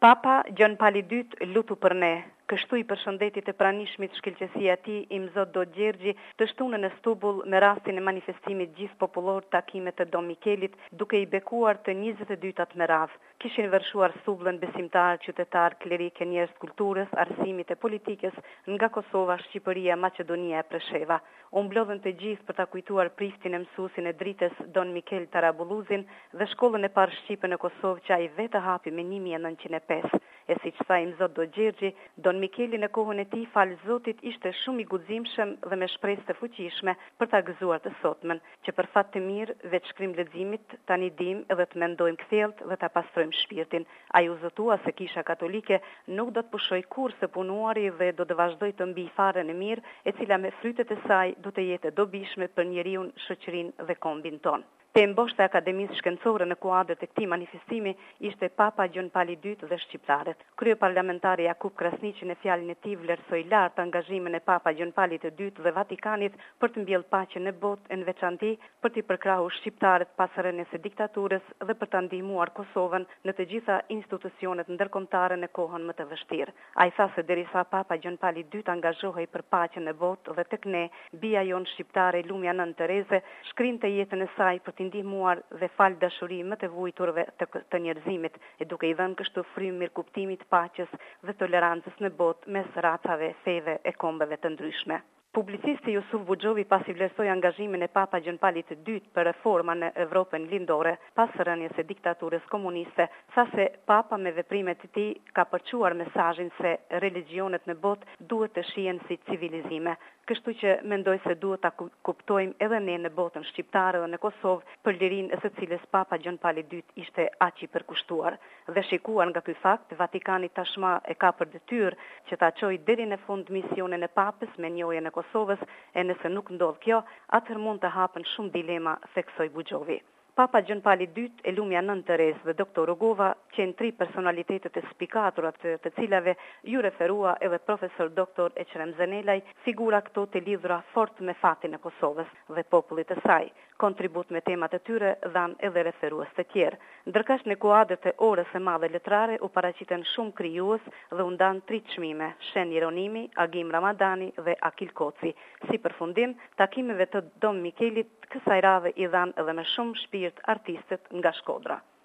Papa Gjon Pali II lutu për ne. Kështu i përshëndetit e pranishmit shkëlqësia e tij i Zot Do Gjergji të shtunën në Stubull me rastin e manifestimit gjithë popullor takimet të Don Mikelit, duke i bekuar të 22-tat me radhë. Kishin vërshuar Stubullën besimtar, qytetar, klerikë, njerëz kulturës, arsimit e politikës nga Kosova, Shqipëria, Maqedonia e Presheva. U mblodhen të gjithë për ta kujtuar priftin e mësuesin e dritës Don Mikel Tarabulluzin dhe shkollën e parë shqipe në Kosovë që ai vetë hapi me 1905. E siç tha i Zot Do Gjergji, Don Mikeli në kohën e tij fal Zotit ishte shumë i guximshëm dhe me shpresë të fuqishme për ta gëzuar të sotmen, që për fat të mirë veç shkrim leximit tani dim edhe të mendojmë kthjellt dhe ta pastrojmë shpirtin. Ai u zotua se Kisha Katolike nuk do të pushoj kurrë së punuari dhe do të vazhdoj të mbij farën e mirë, e cila me frytet e saj do të jetë e dobishme për njeriu, shoqërinë dhe kombin ton. Temë boshte e Akademisë Shkencore në kuadër të këtij manifestimi ishte Papa Gjon Pali II dhe shqiptarët. Kryeparlamentari Jakub Krasniqi në fjalën e tij vlerësoi lart angazhimin e Papa Gjon Palit II dhe Vatikanit për të mbjellë paqen në botë, në veçanti për të përkrahur shqiptarët pas rënies së diktaturës dhe për ta ndihmuar Kosovën në të gjitha institucionet ndërkombëtare në kohën më të vështirë. Ai tha se derisa Papa Gjon Pali II angazhohej për paqen në botë dhe tek ne, bija jon shqiptare Lumja Nën Tereze shkrinte jetën e saj për ndihmuar dhe fal dashuri më të vujturve të njerëzimit, e duke i dhënë kështu frymë mirëkuptimit, paqes dhe tolerancës në botë mes racave, feve e kombeve të ndryshme. Publicisti Jusuf Buxhovi pasi vlerësoi angazhimin e Papa Gjon Palit II për reforma në Evropën lindore pas rënies së diktaturës komuniste, tha se Papa me veprimet e tij ka përçuar mesazhin se religionet në botë duhet të shihen si civilizime. Kështu që mendoj se duhet ta kuptojmë edhe ne në botën shqiptare dhe në Kosovë për lirinë e së cilës Papa Gjon Pali II ishte aq i përkushtuar. Dhe shikuar nga ky fakt, Vatikani tashmë e ka për detyrë që ta çojë deri në fund misionin e Papës me njohjen e Kosovës, e nëse nuk ndodh kjo, atëherë mund të hapen shumë dilema, theksoi Buxhovi. Papa Gjon Pali II, e Lumja Nën Terezë dhe Doktor Rugova, qenë 3 personalitetet e spikatura të cilave ju referua edhe profesor doktor Eqrem Zenelaj, figura këto të lidhura fort me fatin e Kosovës dhe popullit të saj. Kontribut me temat e tyre dhan edhe referues të tjerë. Ndërkësh në kuadër të orës së madhe letrare u paraqiten shumë krijues dhe u ndan 3 çmime: Shen Jeronimi, Agim Ramadani dhe Akil Koci. Si përfundim, takimeve të Don Mikelit kësaj radhe i dhan edhe me shumë shpirt artistët nga Shkodra.